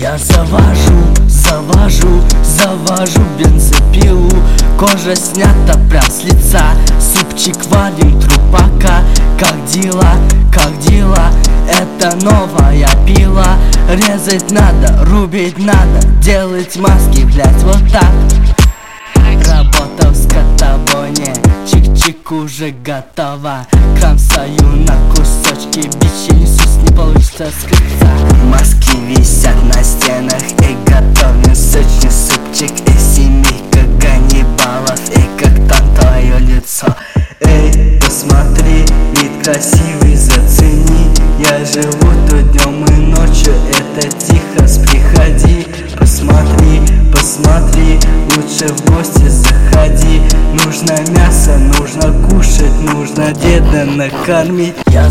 Я завожу бензопилу. Кожа снята прям с лица. Супчик варим, трупака. Как дела? Это новая пила. Резать надо, рубить надо, делать маски, блять, вот так. Работа в скотобойне, чик-чик уже готова. Кромсаю на кусочки, бичи несусь, не получится скрыться. Маски висят на стенах и готовим сочный супчик. И семейка ганнибалов, и как там твое лицо. Эй, посмотри, вид красивый, зацени. Я живу тут днем и ночью, это Техас, приходи. Посмотри, лучше в гости заходи. Нужно мясо, нужно кушать, нужно деда накормить. Я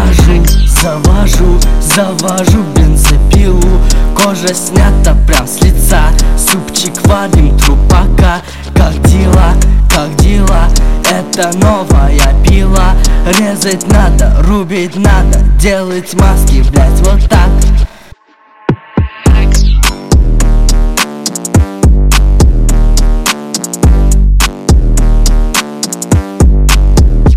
завожу бензопилу. Кожа снята прям с лица. Супчик варим, трупака. Как дела? Это новая пила. Резать надо, рубить надо, делать маски, блять, вот так.